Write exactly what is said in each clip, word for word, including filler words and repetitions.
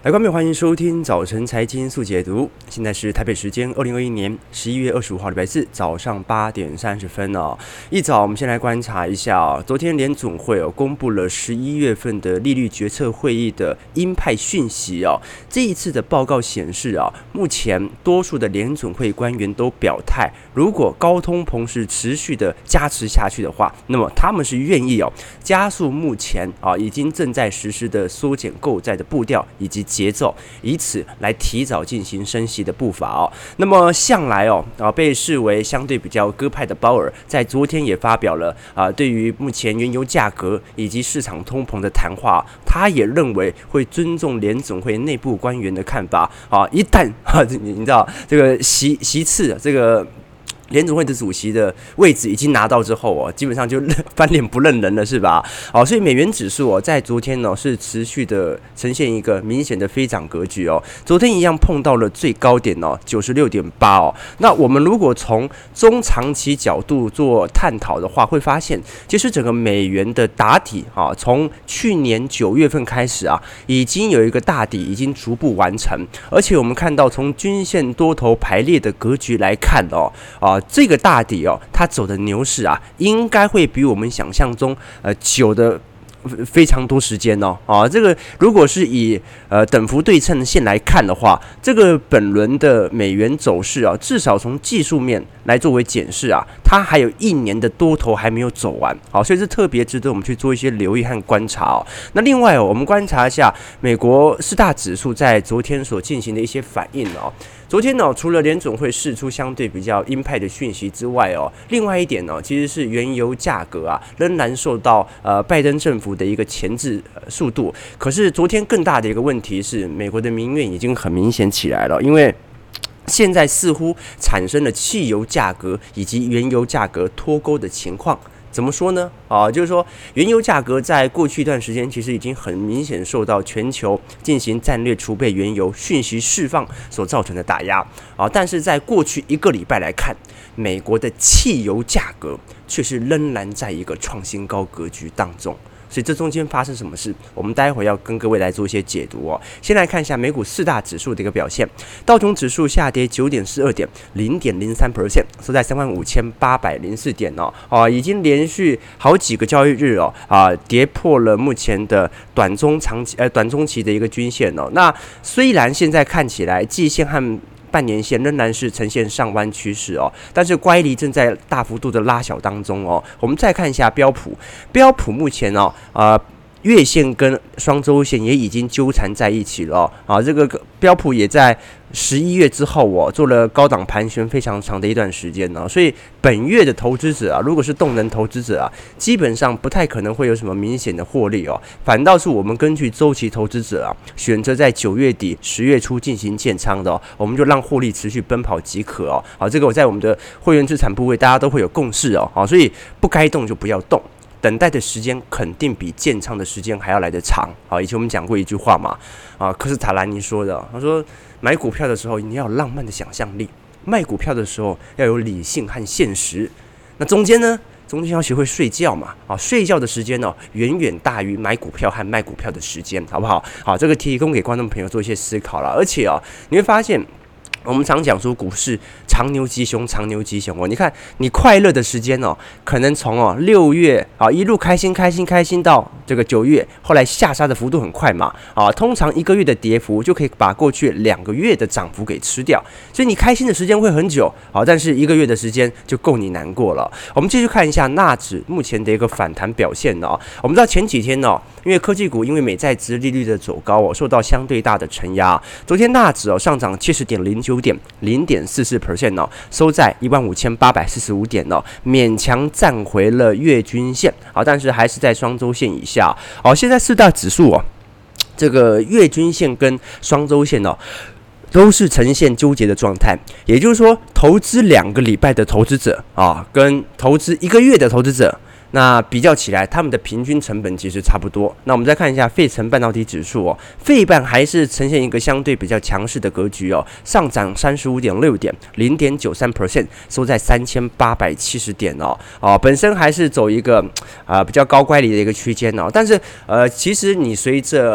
来，观众欢迎收听早晨财经速解读。现在是台北时间二零二一年十一月二十五号礼拜四早上八点三十分哦。一早我们先来观察一下哦，昨天联准会哦公布了十一月份的利率决策会议的鹰派讯息哦。这一次的报告显示啊，目前多数的联准会官员都表态，如果高通膨是持续的加持下去的话，那么他们是愿意哦加速目前啊已经正在实施的缩减购债的步调以及节奏，以此来提早进行升息的步伐哦。那么向来哦啊被视为相对比较鸽派的鲍尔，在昨天也发表了啊对于目前原油价格以及市场通膨的谈话，他也认为会尊重联总会内部官员的看法啊。一旦啊你知道这个席席次这个。联总会的主席的位置已经拿到之后哦，基本上就翻脸不认人了，是吧？哦，所以美元指数哦，在昨天呢是持续的呈现一个明显的飞涨格局哦。昨天一样碰到了最高点哦，九十六点八哦。那我们如果从中长期角度做探讨的话，会发现其实整个美元的打底啊，从去年九月份开始啊，已经有一个大底已经逐步完成，而且我们看到从均线多头排列的格局来看哦，啊。这个大底哦，它走的牛市啊，应该会比我们想象中呃久的非常多时间哦。啊，这个如果是以呃等幅对称线来看的话，这个本轮的美元走势啊，至少从技术面来作为检视啊，它还有一年的多头还没有走完，好，所以是特别值得我们去做一些留意和观察哦。那另外哦，我们观察一下美国四大指数在昨天所进行的一些反应哦。昨天呢，除了联准会释出相对比较鹰派的讯息之外哦，另外一点呢，其实是原油价格啊，仍然受到呃拜登政府的一个钳制、呃、速度。可是昨天更大的一个问题是，美国的民怨已经很明显起来了，因为现在似乎产生了汽油价格以及原油价格脱钩的情况。怎么说呢？啊，就是说，原油价格在过去一段时间其实已经很明显受到全球进行战略储备原油讯息释放所造成的打压啊，但是在过去一个礼拜来看，美国的汽油价格却是仍然在一个创新高格局当中。所以这中间发生什么事，我们待会要跟各位来做一些解读哦。先来看一下美股四大指数的一个表现，道琼指数下跌 九点四二 点 零点零三 percent， 收在 三万五千八百零四 点哦，啊，已经连续好几个交易日哦，啊，跌破了目前的短中长期呃短中期的一个均线哦。那虽然现在看起来季线和半年线仍然是呈现上弯趋势哦，但是乖离正在大幅度的拉小当中哦。我们再看一下标普，标普目前哦，呃，月线跟双周线也已经纠缠在一起了哦。啊，这个标普也在十一月之后哦，做了高档盘旋非常长的一段时间呢、哦，所以本月的投资者啊，如果是动能投资者啊，基本上不太可能会有什么明显的获利哦，反倒是我们根据周期投资者啊，选择在九月底、十月初进行建仓的哦，我们就让获利持续奔跑即可哦。好，这个我在我们的会员资产部位大家都会有共识哦，好，所以不该动就不要动。等待的时间肯定比建仓的时间还要来得长。好，以前我们讲过一句话嘛，啊，科斯塔兰尼说的，他说买股票的时候你要有浪漫的想象力，卖股票的时候要有理性和现实。那中间呢，中间要学会睡觉嘛，啊，睡觉的时间哦，远远大于买股票和卖股票的时间，好不好？好，这个提供给观众朋友做一些思考了。而且哦，你会发现。我们常讲说股市长牛吉熊，长牛吉熊哦。你看，你快乐的时间哦，可能从哦六月啊一路开心开心开心到这个九月，后来下杀的幅度很快嘛啊，通常一个月的跌幅就可以把过去两个月的涨幅给吃掉，所以你开心的时间会很久啊，但是一个月的时间就够你难过了。我们继续看一下纳指目前的一个反弹表现哦。我们知道前几天哦，因为科技股因为美债殖利率的走高哦，受到相对大的承压，昨天纳指哦上涨七十点零九。零点四四 percent 哦，收在一万五千八百四十五点哦，勉强站回了月均线，好，但是还是在双周线以下。好，现在四大指数哦，这个月均线跟双周线哦，都是呈现纠结的状态。也就是说，投资两个礼拜的投资者啊，跟投资一个月的投资者。那比较起来，他们的平均成本其实差不多。那我们再看一下费城半导体指数哦，费半还是呈现一个相对比较强势的格局哦，上涨三十五点六点，零点九三 percent， 收在三千八百七十点哦。哦，本身还是走一个啊、呃、比较高乖离的一个区间哦，但是呃，其实你随着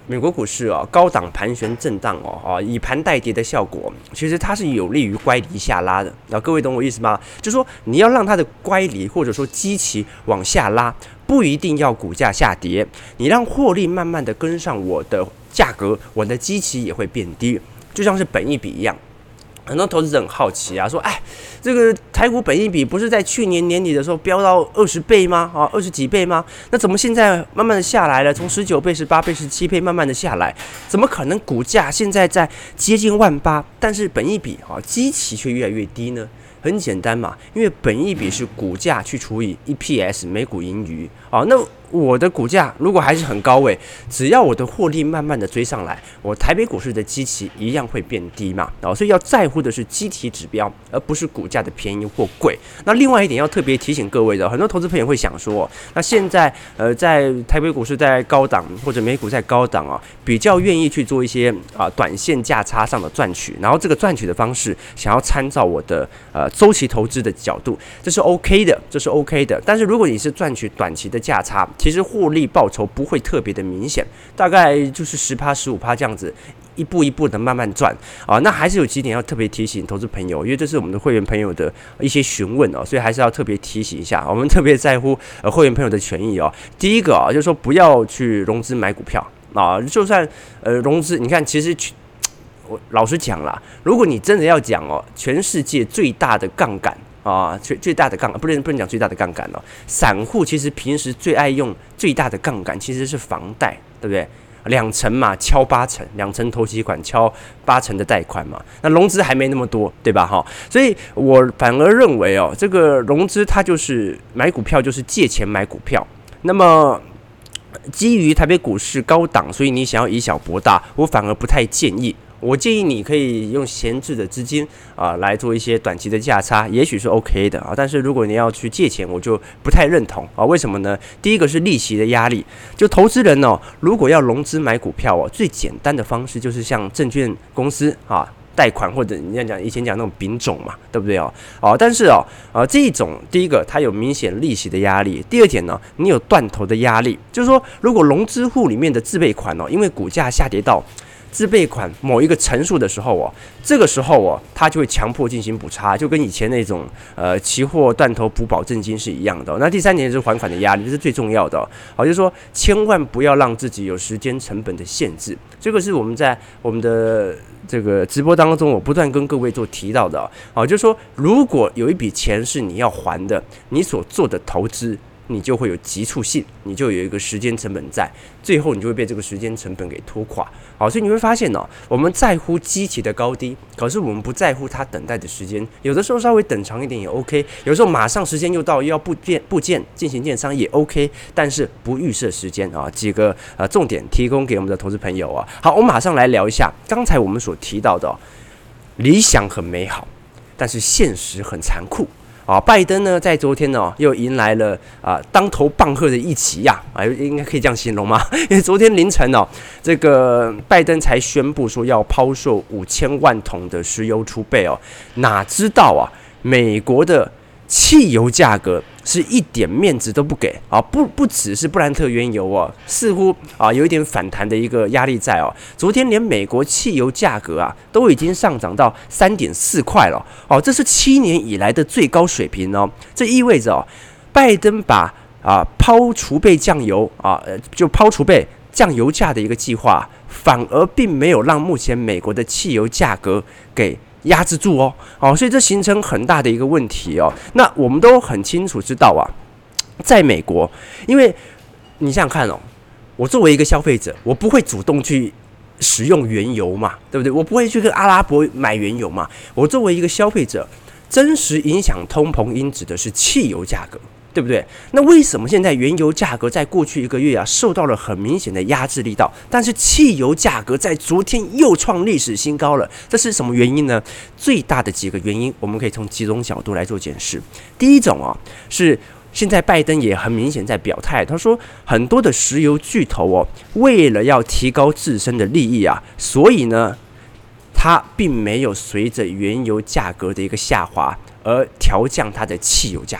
美国股市哦，高档盘旋震荡哦，啊，以盘带跌的效果，其实它是有利于乖离下拉的。那各位懂我意思吗？就是说你要让它的乖离或者说基期往下拉，不一定要股价下跌，你让获利慢慢的跟上我的价格，我的基期也会变低，就像是本益比一样。很多投资者很好奇啊，说，哎，这个台股本益比不是在去年年底的时候飙到二十倍吗？啊，二十几倍吗？那怎么现在慢慢的下来了？从十九倍、十八倍、十七倍慢慢的下来，怎么可能股价现在在接近万八，但是本益比啊基期却越来越低呢？很简单嘛，因为本益比是股价去除以 E P S 每股盈余啊，那我的股价如果还是很高位，只要我的获利慢慢的追上来，我台北股市的基期一样会变低嘛，啊，所以要在乎的是基期指标，而不是股价的便宜或贵。那另外一点要特别提醒各位的，很多投资朋友会想说，那现在呃在台北股市在高档或者美股在高档啊，比较愿意去做一些啊短线价差上的赚取，然后这个赚取的方式想要参照我的呃周期投资的角度，这是 OK 的，这是 OK 的。但是如果你是赚取短期的价差，其实获利报酬不会特别的明显，大概就是十趴、十五趴这样子，一步一步的慢慢赚啊。那还是有几点要特别提醒投资朋友，因为这是我们的会员朋友的一些询问哦，所以还是要特别提醒一下，我们特别在乎呃会员朋友的权益哦。第一个啊，就是说不要去融资买股票啊，就算呃融资，你看其实我老实讲啦，如果你真的要讲哦，全世界最大的杠杆。啊，最最大的杠杆不能不能讲最大的杠杆哦。散户其实平时最爱用最大的杠杆其实是房贷，对不对？两成嘛，敲八成，两成头期款敲八成的贷款嘛。那融资还没那么多，对吧？哈，所以我反而认为哦，这个融资它就是买股票，就是借钱买股票。那么基于台北股市高档，所以你想要以小博大，我反而不太建议。我建议你可以用闲置的资金啊来做一些短期的价差，也许是 OK 的啊。但是如果你要去借钱，我就不太认同啊。为什么呢？第一个是利息的压力，就投资人哦，如果要融资买股票哦，最简单的方式就是向证券公司啊贷款，或者你要讲以前讲那种丙种嘛，对不对哦？哦，但是哦，呃，这一种第一个它有明显利息的压力，第二点呢，你有断头的压力，就是说如果融资户里面的自备款哦，因为股价下跌到自备款某一个层数的时候哦，这个时候哦，它就会强迫进行补差，就跟以前那种呃期货断头补保证金是一样的、哦。那第三点是还款的压力，这是最重要的、哦。好，就是说千万不要让自己有时间成本的限制，这个是我们在我们的这个直播当中，我不断跟各位做提到的、哦。好，就是说如果有一笔钱是你要还的，你所做的投资，你就会有急促性，你就有一个时间成本在，最后你就会被这个时间成本给拖垮。好，所以你会发现哦，我们在乎基期的高低，可是我们不在乎它等待的时间。有的时候稍微等长一点也 OK， 有时候马上时间又到，又要部件部件进行建商也 OK， 但是不预设时间啊。几个呃重点提供给我们的投资朋友啊。好，我马上来聊一下刚才我们所提到的、哦，理想很美好，但是现实很残酷。啊，拜登呢，在昨天呢，又迎来了啊当头棒喝的一击呀，啊，应该可以这样形容吗？因为昨天凌晨哦，这个拜登才宣布说要抛售五千万桶的石油储备哦，哪知道啊，美国的汽油价格是一点面子都不给啊！不不只是布兰特原油哦，似乎啊有一点反弹的一个压力在哦。昨天连美国汽油价格啊都已经上涨到三点四块了哦，这是七年以来的最高水平哦。这意味着哦，拜登把啊抛储备降油啊，就抛储备降油价的一个计划，反而并没有让目前美国的汽油价格给压制住哦，哦，所以这形成很大的一个问题哦。那我们都很清楚知道啊，在美国，因为你想想看哦，我作为一个消费者，我不会主动去使用原油嘛，对不对？我不会去跟阿拉伯买原油嘛。我作为一个消费者，真实影响通膨因子的是汽油价格。对不对？那为什么现在原油价格在过去一个月啊受到了很明显的压制力道，但是汽油价格在昨天又创历史新高了？这是什么原因呢？最大的几个原因，我们可以从几种角度来做检视。第一种啊，是现在拜登也很明显在表态，他说很多的石油巨头哦，为了要提高自身的利益啊，所以呢，它并没有随着原油价格的一个下滑而调降它的汽油价格。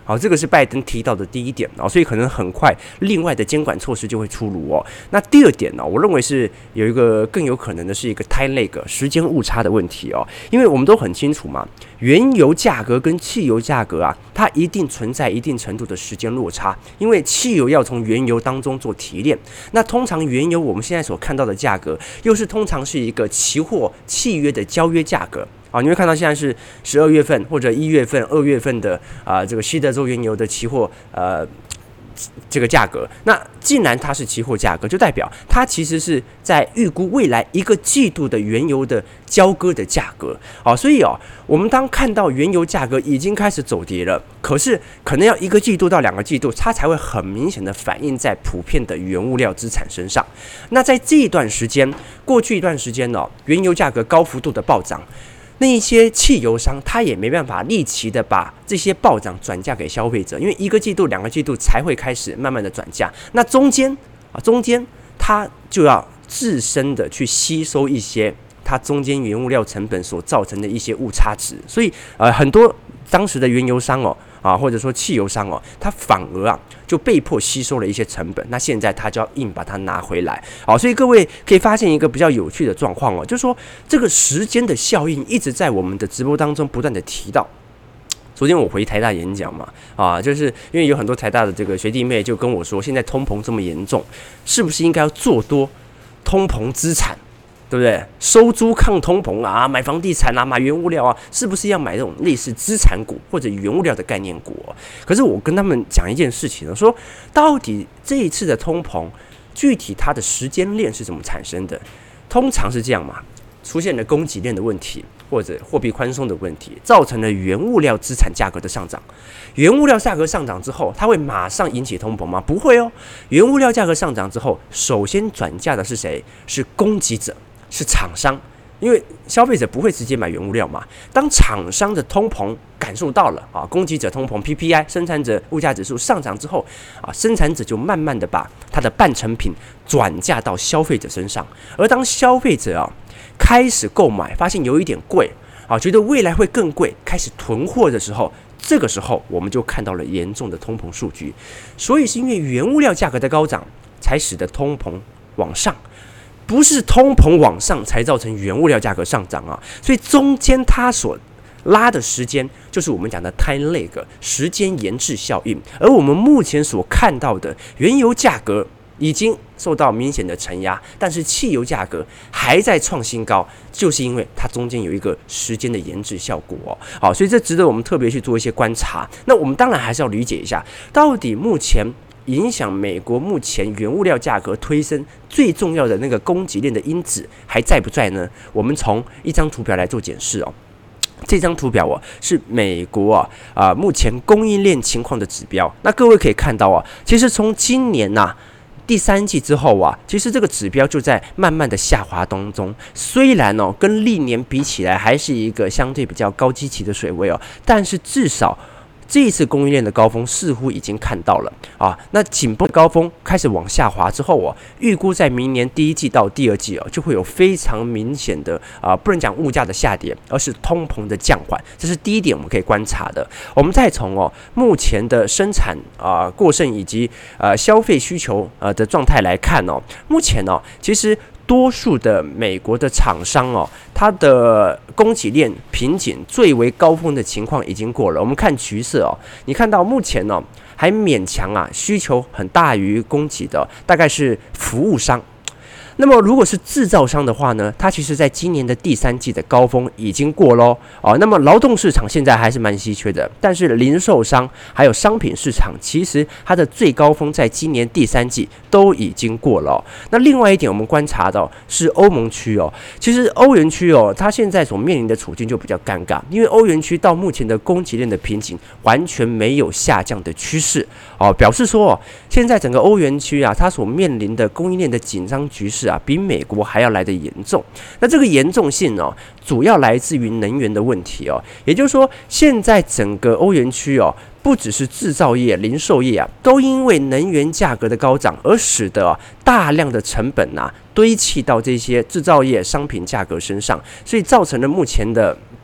好，这个是拜登提到的第一点啊，所以可能很快另外的监管措施就会出炉哦。那第二点呢，我认为是有一个更有可能的是一个 time lag 时间误差的问题哦，因为我们都很清楚嘛，原油价格跟汽油价格啊，它一定存在一定程度的时间落差，因为汽油要从原油当中做提炼，那通常原油我们现在所看到的价格，又是通常是一个期货契约的交约价格。啊，你会看到现在是十二月份或者一月份、二月份的啊、呃，这个西德州原油的期货呃这个价格。那既然它是期货价格，就代表它其实是在预估未来一个季度的原油的交割的价格。啊，所以哦，我们当看到原油价格已经开始走跌了，可是可能要一个季度到两个季度，它才会很明显的反映在普遍的原物料资产身上。那在这一段时间，过去一段时间哦，原油价格高幅度的暴涨。那一些汽油商他也没办法立即的把这些暴涨转嫁给消费者，因为一个季度、两个季度才会开始慢慢的转嫁。那中间啊，中间他就要自身的去吸收一些它中间原物料成本所造成的一些误差值，所以呃，很多当时的原油商哦。啊，或者说汽油商哦，它反而啊就被迫吸收了一些成本，那现在它就要硬把它拿回来。好，所以各位可以发现一个比较有趣的状况哦，就是说这个时间的效应一直在我们的直播当中不断的提到。昨天我回台大演讲嘛，啊，就是因为有很多台大的这个学弟妹就跟我说，现在通膨这么严重，是不是应该要做多通膨资产？对不对？收租抗通膨啊，买房地产啊，买原物料啊，是不是要买这种类似资产股或者原物料的概念股、哦？可是我跟他们讲一件事情，说到底这一次的通膨，具体它的时间链是怎么产生的？通常是这样嘛，出现了供给链的问题，或者货币宽松的问题，造成了原物料资产价格的上涨。原物料价格上涨之后，它会马上引起通膨吗？不会哦。原物料价格上涨之后，首先转嫁的是谁？是供给者。是厂商，因为消费者不会直接买原物料嘛。当厂商的通膨感受到了啊，供给者通膨 P P I 生产者物价指数上涨之后啊，生产者就慢慢的把它的半成品转嫁到消费者身上。而当消费者啊开始购买，发现有一点贵啊，觉得未来会更贵，开始囤货的时候，这个时候我们就看到了严重的通膨数据。所以是因为原物料价格的高涨，才使得通膨往上。不是通膨往上才造成原物料价格上涨啊，所以中间它所拉的时间就是我们讲的 time lag 时间延滞效应。而我们目前所看到的原油价格已经受到明显的承压，但是汽油价格还在创新高，就是因为它中间有一个时间的延滞效果哦。好，所以这值得我们特别去做一些观察。那我们当然还是要理解一下，到底目前影响美国目前原物料价格推升最重要的那个供给链的因子还在不在呢？我们从一张图表来做检视哦。这张图表哦是美国啊啊、呃、目前供应链情况的指标。那各位可以看到啊，其实从今年呐、啊、第三季之后啊，其实这个指标就在慢慢的下滑当中。虽然哦跟历年比起来还是一个相对比较高基期的水位哦，但是至少这一次供应链的高峰似乎已经看到了啊，那紧绷的高峰开始往下滑之后哦，预估在明年第一季到第二季哦，就会有非常明显的啊，不能讲物价的下跌，而是通膨的降缓，这是第一点我们可以观察的。我们再从哦目前的生产啊过剩以及呃消费需求呃的状态来看哦，目前哦其实多数的美国的厂商哦，它的供给链瓶颈最为高峰的情况已经过了。我们看橘色哦，你看到目前哦还勉强啊需求很大于供给的，大概是服务商。那么如果是制造商的话呢，它其实在今年的第三季的高峰已经过咯哦。那么劳动市场现在还是蛮稀缺的，但是零售商还有商品市场，其实它的最高峰在今年第三季都已经过了、哦。那另外一点我们观察到是欧盟区哦，其实欧元区哦，它现在所面临的处境就比较尴尬，因为欧元区到目前的供给链的瓶颈完全没有下降的趋势哦，表示说哦，现在整个欧元区啊，它所面临的供应链的紧张局势啊，比美国还要来得严重。那这个严重性哦，主要来自于能源的问题哦。也就是说，现在整个欧元区哦，不只是制造业、零售业啊，都因为能源价格的高涨，而使得、哦、大量的成本啊堆砌到这些制造业商品价格身上，所以造成了目前的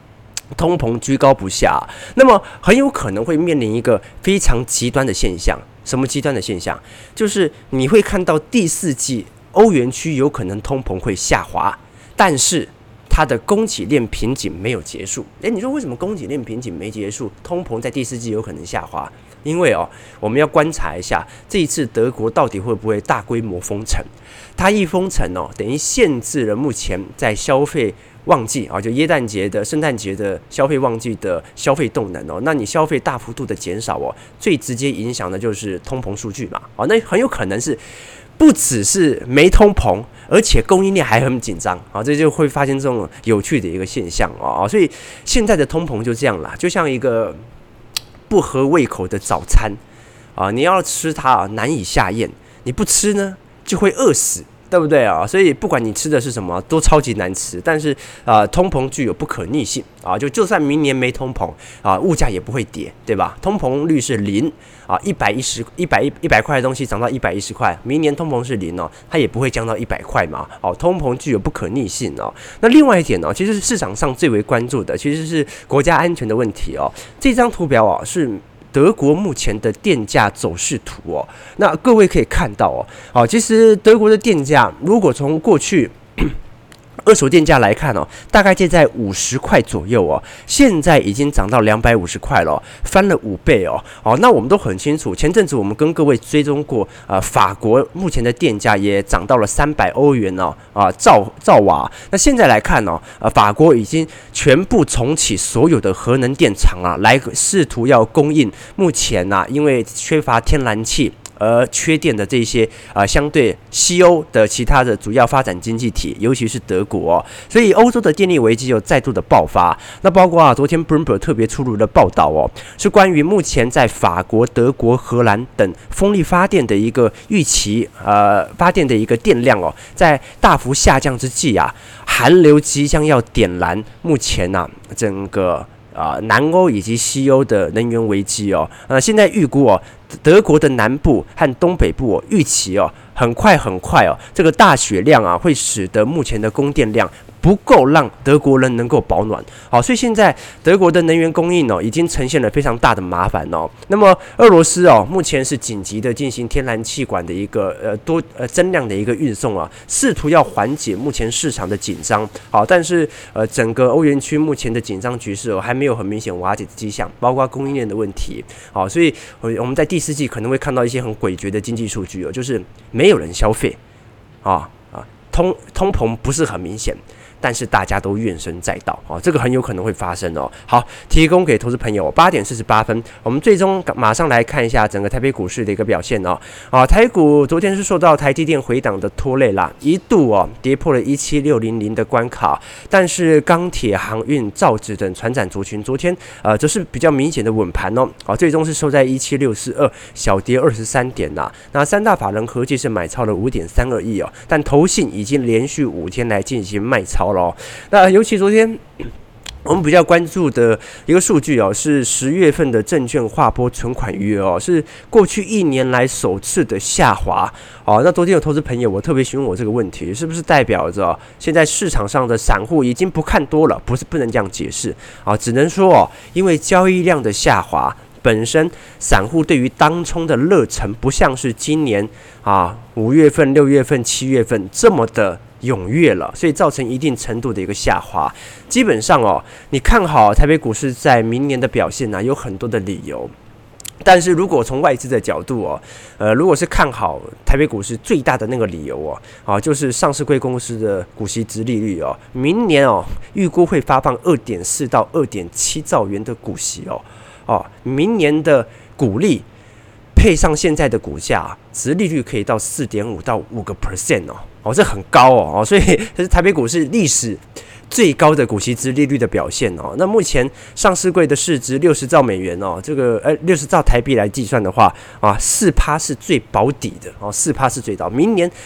通膨居高不下，那么很有可能会面临一个非常极端的现象。什么极端的现象？就是你会看到第四季欧元区有可能通膨会下滑，但是它的供给链瓶颈没有结束。诶，你说为什么供给链瓶颈没结束，通膨在第四季有可能下滑？因为哦，我们要观察一下这一次德国到底会不会大规模封城。它一封城哦，等于限制了目前在消费旺季啊，就耶诞节的、圣诞节的消费旺季的消费动能哦。那你消费大幅度的减少哦，最直接影响的就是通膨数据嘛。哦，那很有可能是不只是没通膨，而且供应链还很紧张啊，这就会发现这种有趣的一个现象啊。所以现在的通膨就这样啦，就像一个不合胃口的早餐啊，你要吃它难以下咽，你不吃呢就会饿死。对不对啊？所以不管你吃的是什么，都超级难吃。但是啊、呃，通膨具有不可逆性啊，就就算明年没通膨啊，物价也不会跌，对吧？通膨率是零啊，一百一十、一百一、一百块的东西涨到一百一十块，明年通膨是零哦，它也不会降到一百块嘛。哦，通膨具有不可逆性哦。那另外一点呢、哦，其实市场上最为关注的其实是国家安全的问题哦。这张图表啊是德国目前的电价走势图哦，那各位可以看到哦，好，其实德国的电价如果从过去二手电价来看哦，大概介在五十块左右哦，现在已经涨到两百五十块了、哦，翻了五倍哦。哦，那我们都很清楚，前阵子我们跟各位追踪过，呃，法国目前的电价也涨到了三百欧元哦，啊，兆兆瓦。那现在来看哦，呃，法国已经全部重启所有的核能电厂啊，来试图要供应目前呐、啊，因为缺乏天然气而缺电的这些啊、呃，相对西欧的其他的主要发展经济体，尤其是德国、哦，所以欧洲的电力危机有再度的爆发。那包括啊，昨天 Bloomberg 特别出炉的报道哦，是关于目前在法国、德国、荷兰等风力发电的一个预期，呃，发电的一个电量哦，在大幅下降之际啊，寒流即将要点燃目前啊整个。啊、呃，南欧以及西欧的能源危机哦，呃，现在预估哦，德国的南部和东北部哦，预期哦，很快很快哦，这个大雪量啊，会使得目前的供电量不够让德国人能够保暖。好，所以现在德国的能源供应哦，已经呈现了非常大的麻烦哦。那么俄罗斯哦，目前是紧急的进行天然气管的一个呃多呃增量的一个运送啊，试图要缓解目前市场的紧张。好，但是呃整个欧元区目前的紧张局势哦，还没有很明显瓦解的迹象，包括供应链的问题。好，所以我们在第四季可能会看到一些很诡谲的经济数据哦，就是没有人消费啊啊，通通膨不是很明显。但是大家都怨声载道哦，这个很有可能会发生哦。好，提供给投资朋友八点四十八分，我们最终马上来看一下整个台北股市的一个表现哦。啊，台股昨天是受到台积电回档的拖累啦，一度哦跌破了一七六零零的关卡，但是钢铁、航运、造纸等传产族群昨天呃则是比较明显的稳盘哦。啊，最终是收在一七六四二，小跌二十三点啦。那三大法人合计是买超了五点三二亿哦，但投信已经连续五天来进行卖超。那尤其昨天我们比较关注的一个数据哦，是十月份的证券划拨存款余额哦，是过去一年来首次的下滑哦。那昨天有投资朋友我特别询问我这个问题，是不是代表着、哦、现在市场上的散户已经不看多了？不是，不能这样解释啊，只能说哦，因为交易量的下滑。本身散户对于当冲的热忱不像是今年啊五月份、六月份、七月份这么的踊跃了，所以造成一定程度的一个下滑。基本上哦，你看好台北股市在明年的表现呢、啊，有很多的理由。但是如果从外资的角度哦，呃，如果是看好台北股市最大的那个理由哦，啊，就是上市柜公司的股息殖利率哦，明年哦预估会发放二点四到二点七兆元的股息哦。哦，明年的股利配上现在的股价，殖利率可以到四点五到五个 percent 哦，哦，这很高哦，哦，所以这是台北股市历史最高的股息殖利率的表现哦。那目前上市柜的市值六十兆美元哦，这个呃六十兆台币来计算的话啊，四趴是最保底的哦，四趴是最高，明年。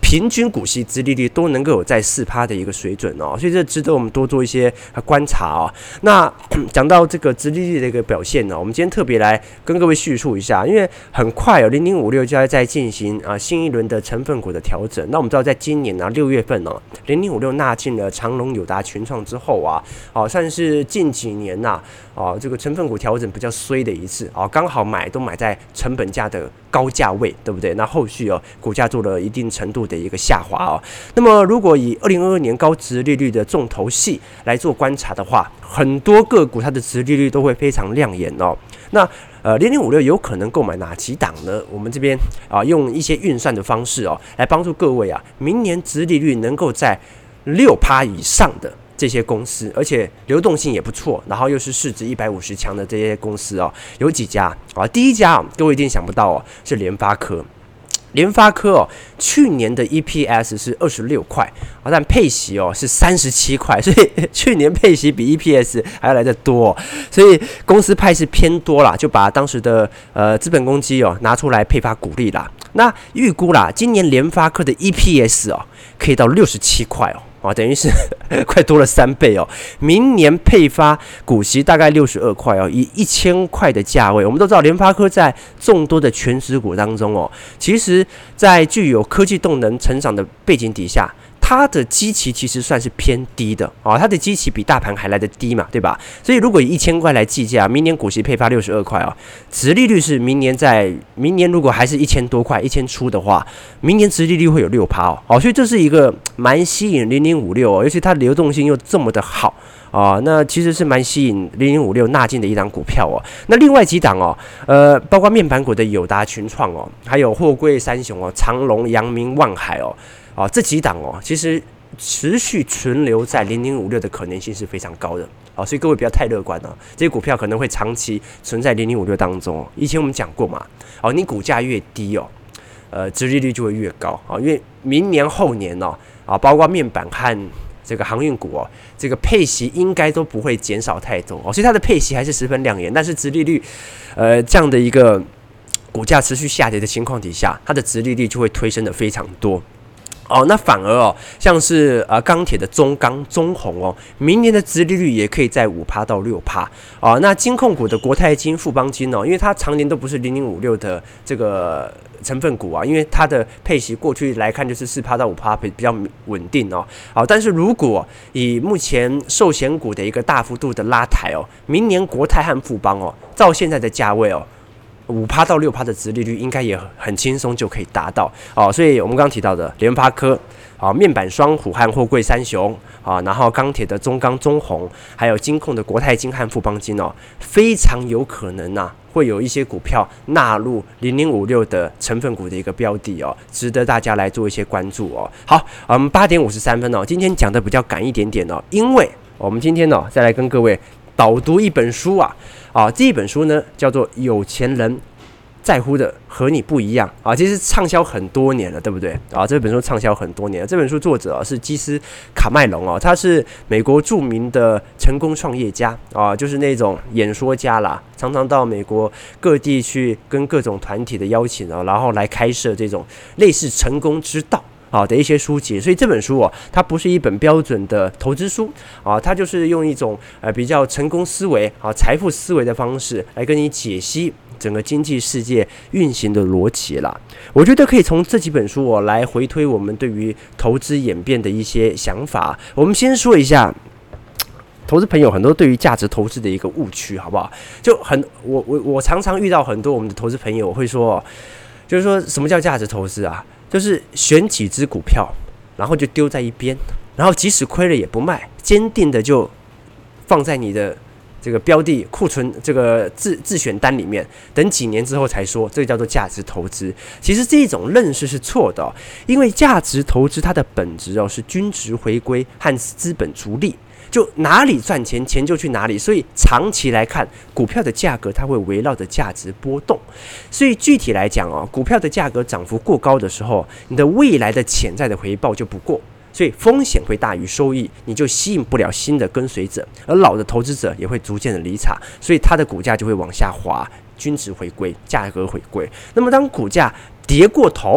平均股息殖利率都能够有在四趴的一个水准哦，所以这值得我们多做一些观察哦。那讲到这个殖利率的一个表现呢，我们今天特别来跟各位叙述一下，因为很快哦，零零五六就要再进行啊新一轮的成分股的调整。那我们知道，在今年啊六月份哦，零零五六纳进了长荣、友达、群创之后啊，哦算是近几年呐、啊，哦这个成分股调整比较衰的一次哦，刚好买都买在成本价的高价位，对不对？那后续哦，股价做了一定程度的一个下滑哦。那么，如果以二零二二年高殖利率的重头戏来做观察的话，很多个股它的殖利率都会非常亮眼哦。那呃，零零五六有可能购买哪几档呢？我们这边啊，用一些运算的方式哦，来帮助各位啊，明年殖利率能够在六趴以上的这些公司，而且流动性也不错，然后又是市值一百五十强的这些公司哦，有几家啊？第一家啊，各位一定想不到哦，是联发科。联发科哦，去年的 E P S 是二十六块啊，但配息哦是三十七块，所以去年配息比 E P S 还要来得多、哦，所以公司派是偏多啦，就把当时的呃资本公积哦拿出来配发股利啦。那预估啦，今年联发科的 E P S 哦可以到六十七块哦。啊，等于是快多了三倍哦！明年配发股息大概六十二块哦，以一千块的价位，我们都知道联发科在众多的全指股当中哦，其实在具有科技动能成长的背景底下，它的基期其实算是偏低的哦，它的基期比大盘还来得低嘛，对吧？所以如果以一千块来计价，明年股息配发六十二块哦，殖利率是明年在明年如果还是一千多块、一千出的话，明年殖利率会有六趴哦，哦，所以这是一个蛮吸引零零五六哦，尤其它的流动性又这么的好。哦，那其实是蛮吸引零零五六纳进的一档股票哦。那另外几档哦，呃，包括面板股的友达、群创哦，还有货柜三雄哦，长荣、阳明、万海哦，哦这几档哦，其实持续存留在零零五六的可能性是非常高的。哦，所以各位不要太乐观了、哦，这些股票可能会长期存在零零五六当中、哦。以前我们讲过嘛，哦，你股价越低哦，呃，殖利率就会越高啊、哦，因为明年后年哦，啊，包括面板和这个航运股哦，这个配息应该都不会减少太多哦，所以它的配息还是十分亮眼。但是殖利率，呃，这样的一个股价持续下跌的情况底下，它的殖利率就会推升的非常多。哦，那反而哦，像是呃钢铁的中钢、中红哦，明年的殖利率也可以在五趴到六趴哦。那金控股的国泰金、富邦金哦，因为它常年都不是零零五六的这个成分股啊，因为它的配息过去来看就是四趴到五趴比较稳定哦。好，但是如果以目前寿险股的一个大幅度的拉抬哦，明年国泰和富邦哦，照现在的价位哦。五趴到六趴的殖利率应该也很轻松就可以达到哦，所以我们刚刚提到的联发科啊、面板双虎和货柜三雄啊，然后钢铁的中钢、中红，还有金控的国泰金和富邦金哦，非常有可能呐、啊，会有一些股票纳入零零五六的成分股的一个标的哦，值得大家来做一些关注哦。好，我们八点五十三分哦，今天讲的比较赶一点点哦，因为我们今天哦再来跟各位导读一本书啊。啊，这一本书呢叫做《有钱人在乎的和你不一样》啊，其实畅销很多年了，对不对？啊，这本书畅销很多年了。这本书作者、啊、是基斯卡麦隆哦，他是美国著名的成功创业家啊，就是那种演说家啦，常常到美国各地去跟各种团体的邀请啊，然后来开设这种类似成功之道。啊的一些书籍，所以这本书哦，它不是一本标准的投资书啊，它就是用一种呃比较成功思维啊、财富思维的方式来跟你解析整个经济世界运行的逻辑啦。我觉得可以从这几本书哦来回推我们对于投资演变的一些想法。我们先说一下。投资朋友很多对于价值投资的一个误区，好不好？就很我我我常常遇到很多我们的投资朋友会说，就是说什么叫价值投资啊？就是选几只股票，然后就丢在一边，然后即使亏了也不卖，坚定的就放在你的这个标的库存这个自自选单里面，等几年之后才说，这个叫做价值投资。其实这种认识是错的、哦，因为价值投资它的本质哦是均值回归和资本逐利。就哪里赚钱，钱就去哪里，所以长期来看，股票的价格它会围绕着价值波动。所以具体来讲哦，股票的价格涨幅过高的时候，你的未来的潜在的回报就不过，所以风险会大于收益，你就吸引不了新的跟随者，而老的投资者也会逐渐的离场，所以它的股价就会往下滑，均值回归，价格回归。那么当股价跌过头，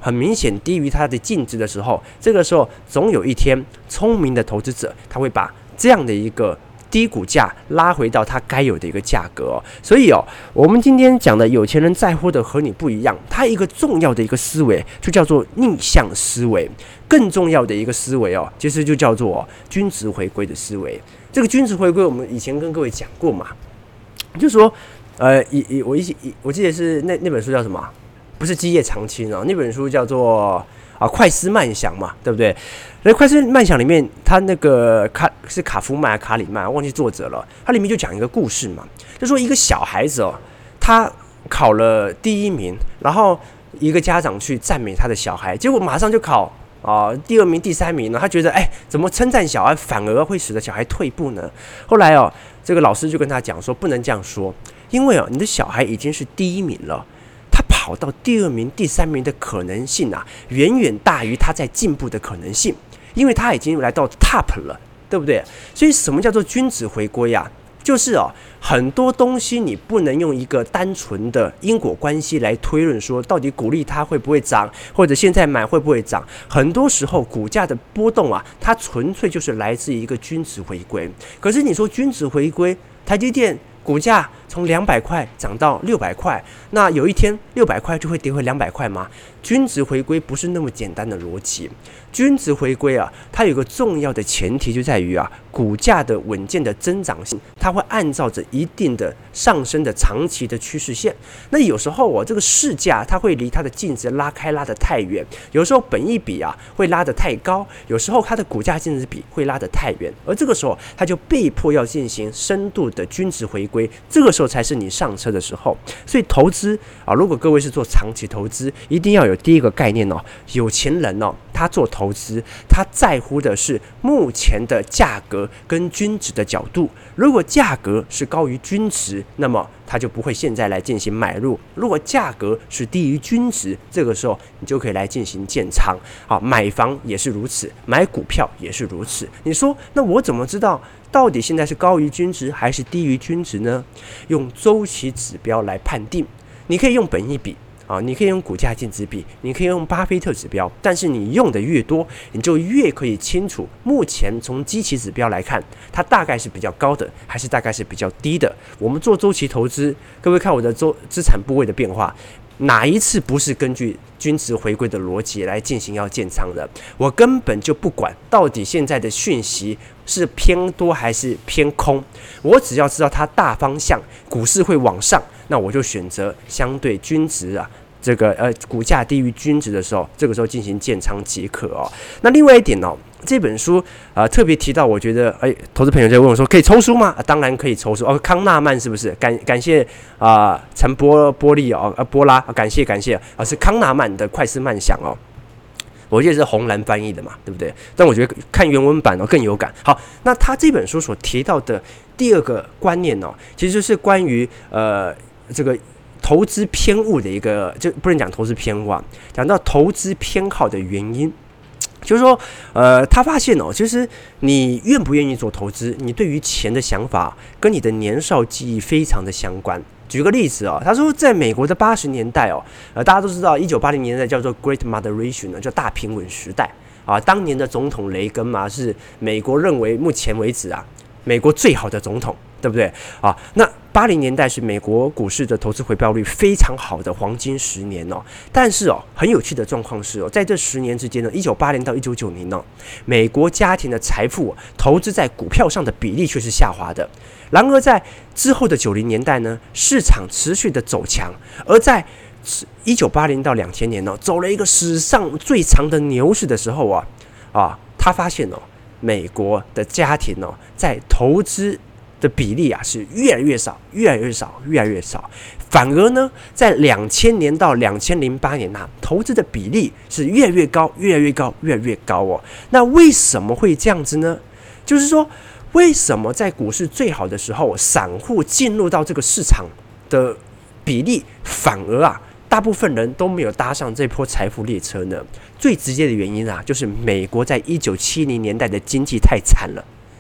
很明显低于它的净值的时候，这个时候总有一天，聪明的投资者他会把这样的一个低股价拉回到它该有的一个价格哦。所以哦，我们今天讲的有钱人在乎的和你不一样，它一个重要的一个思维就叫做逆向思维，更重要的一个思维哦，其实就叫做、哦、均值回归的思维。这个均值回归我们以前跟各位讲过嘛，就说呃，以以我一我记得是那那本书叫什么？不是基业长青哦，那本书叫做啊快思慢想嘛，对不对？那快思慢想里面，他那个卡是卡夫曼卡里曼，忘记作者了。它里面就讲一个故事嘛，就说一个小孩子哦，他考了第一名，然后一个家长去赞美他的小孩，结果马上就考啊、呃、第二名、第三名了。他觉得哎，怎么称赞小孩反而会使得小孩退步呢？后来哦，这个老师就跟他讲说，不能这样说，因为哦，你的小孩已经是第一名了。他跑到第二名、第三名的可能性啊，远远大于他在进步的可能性，因为他已经来到 top 了，对不对？所以什么叫做均值回归啊？就是哦，很多东西你不能用一个单纯的因果关系来推论，说到底股利它会不会涨，或者现在买会不会涨？很多时候股价的波动啊，它纯粹就是来自于一个均值回归。可是你说均值回归，台积电股价从两百块涨到六百块，那有一天六百块就会跌回两百块吗？均值回归不是那么简单的逻辑。均值回归啊，它有个重要的前提就在于啊，股价的稳健的增长性，它会按照着一定的上升的长期的趋势线。那有时候啊，这个市价它会离它的净值拉开拉得太远，有时候本益比啊会拉得太高，有时候它的股价净值比会拉得太远，而这个时候它就被迫要进行深度的均值回归，这个时候才是你上车的时候。所以投资啊，如果各位是做长期投资，一定要有第一个概念哦，有钱人哦，他做投资，他在乎的是目前的价格跟均值的角度。如果价格是高于均值，那么他就不会现在来进行买入；如果价格是低于均值，这个时候你就可以来进行建仓。好，买房也是如此，买股票也是如此。你说，那我怎么知道到底现在是高于均值还是低于均值呢？用周期指标来判定，你可以用本益比。啊，你可以用股价净值比，你可以用巴菲特指标，但是你用的越多，你就越可以清楚，目前从基期指标来看，它大概是比较高的，还是大概是比较低的。我们做周期投资，各位看我的周资产部位的变化，哪一次不是根据均值回归的逻辑来进行要建仓的？我根本就不管到底现在的讯息是偏多还是偏空，我只要知道它大方向股市会往上，那我就选择相对均值啊，这个呃股价低于均值的时候，这个时候进行建仓即可哦。那另外一点哦，这本书啊、呃、特别提到，我觉得哎，投资朋友就问我说，可以抽书吗？啊、当然可以抽书哦。康纳曼是不是？感感谢啊陈波波利哦，呃波拉、啊，感谢感谢啊，是康纳曼的快思慢想哦。我记得是红蓝翻译的嘛，对不对？但我觉得看原文版哦更有感。好，那他这本书所提到的第二个观念哦，其实就是关于呃这个投资偏误的一个，就不能讲投资偏误啊，讲到投资偏好的原因。就是说，呃，他发现哦，其实你愿不愿意做投资，你对于钱的想法跟你的年少记忆非常的相关。举个例子哦，他说，在美国的八十年代哦，呃，大家都知道，一九八零年代叫做 Great Moderation 呢，叫大平稳时代啊。当年的总统雷根嘛，是美国认为目前为止啊，美国最好的总统，对不对啊？那八零年代是美国股市的投资回报率非常好的黄金十年哦。但是哦，很有趣的状况是哦，在这十年之间呢，一九八零到一九九零呢，美国家庭的财富、哦、投资在股票上的比例却是下滑的。然而在之后的九零年代呢，市场持续的走强，而在一九八零到两千年呢、哦，走了一个史上最长的牛市的时候啊啊，他发现哦，美国的家庭哦，在投资的比例啊是越来越少，越来越少，越来越少。反而呢，在两千年到两千零八年啊，投资的比例是越来越高，越来越高，越来越高哦。那为什么会这样子呢？就是说，为什么在股市最好的时候，散户进入到这个市场的比例反而啊，大部分人都没有搭上这波财富列车呢？最直接的原因啊，就是美国在一九七零年代的经济太惨了。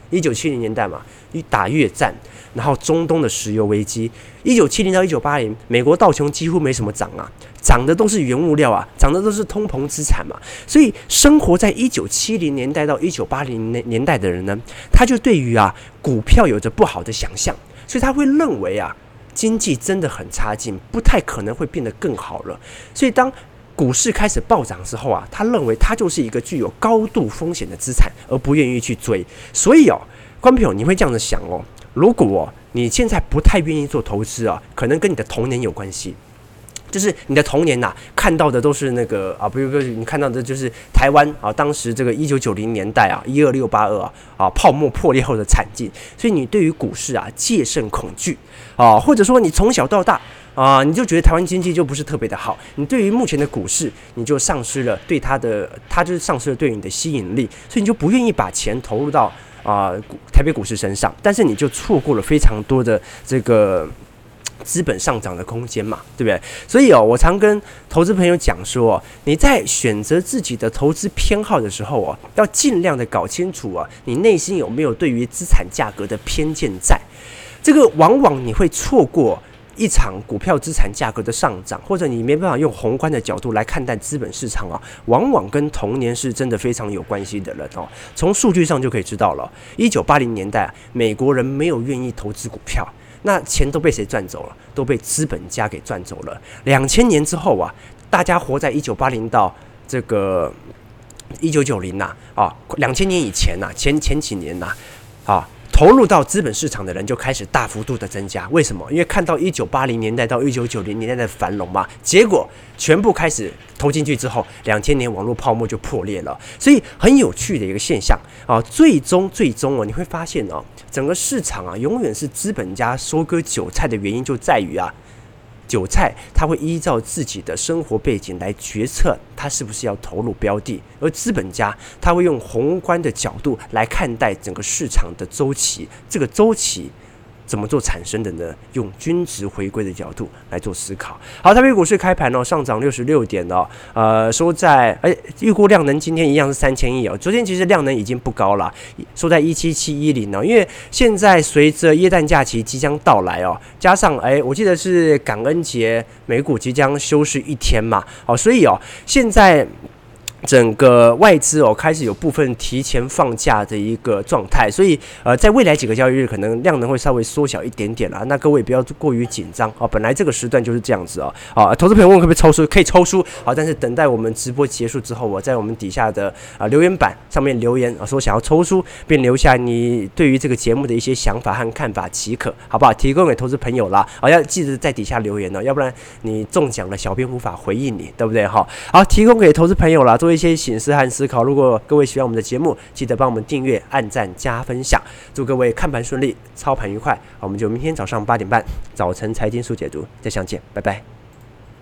一九七零年代嘛，打越战，然后中东的石油危机，一九七零到一九八零，美国道琼几乎没什么涨啊，涨的都是原物料啊，涨的都是通膨资产嘛。所以生活在一九七零年代到一九八零年代的人呢，他就对于啊股票有着不好的想象，所以他会认为啊经济真的很差劲，不太可能会变得更好了。所以当股市开始暴涨之后啊，他认为它就是一个具有高度风险的资产，而不愿意去追。所以哦，观众朋友，你会这样子想哦，如果哦你现在不太愿意做投资啊，可能跟你的童年有关系。就是你的童年呐、啊，看到的都是那个啊，不是不是，你看到的就是台湾啊，当时这个一九九零年代啊，一二六八二啊，啊泡沫破裂后的惨境，所以你对于股市啊戒慎恐惧啊，或者说你从小到大啊，你就觉得台湾经济就不是特别的好，你对于目前的股市，你就丧失了对它的，它就是丧失了对你的吸引力，所以你就不愿意把钱投入到啊台北股市身上，但是你就错过了非常多的这个资本上涨的空间嘛，对不对？所以哦，我常跟投资朋友讲说、哦，你在选择自己的投资偏好的时候哦，要尽量的搞清楚啊，你内心有没有对于资产价格的偏见在。这个往往你会错过一场股票资产价格的上涨，或者你没办法用宏观的角度来看待资本市场啊，往往跟童年是真的非常有关系的人哦。从数据上就可以知道了，一九八零年代、啊，美国人没有愿意投资股票。那钱都被谁赚走了？都被资本家给赚走了。两千年之后啊，大家活在一九八零到这个一九九零呐，啊，两千年以前呐、啊，前前几年呐、啊，啊，投入到资本市场的人就开始大幅度的增加。为什么？因为看到一九八零年代到一九九零年代的繁荣嘛，结果全部开始投进去之后，两千年网络泡沫就破裂了。所以很有趣的一个现象啊，最终最终哦，你会发现哦。整个市场啊，永远是资本家收割韭菜的原因就在于啊，韭菜他会依照自己的生活背景来决策他是不是要投入标的，而资本家他会用宏观的角度来看待整个市场的周期，这个周期怎么做产生的呢？用均值回归的角度来做思考。好，台北股市开盘哦，上涨六十六点哦，呃，收在哎，预估量能今天一样是三千亿哦。昨天其实量能已经不高了，收在一七七一零哦。因为现在随着耶诞假期即将到来哦，加上哎，我记得是感恩节，美股即将休市一天嘛，哦，所以哦，现在。整个外资哦开始有部分提前放假的一个状态，所以呃在未来几个交易日可能量能会稍微缩小一点点啦。那各位不要过于紧张哦，本来这个时段就是这样子哦。啊，投资朋友问可不可以抽书？可以抽书，好，但是等待我们直播结束之后，我在我们底下的啊留言板上面留言啊，说想要抽书，并留下你对于这个节目的一些想法和看法即可，好不好？提供给投资朋友啦，啊，要记得在底下留言哦，要不然你中奖了，小编无法回应你，对不对？哈，好，提供给投资朋友啦，作为一些省思和思考。如果各位喜欢我们的节目，记得帮我们订阅、按赞、加分享。祝各位看盘顺利，操盘愉快。我们就明天早上八点半早晨财经速解读再相见，拜拜。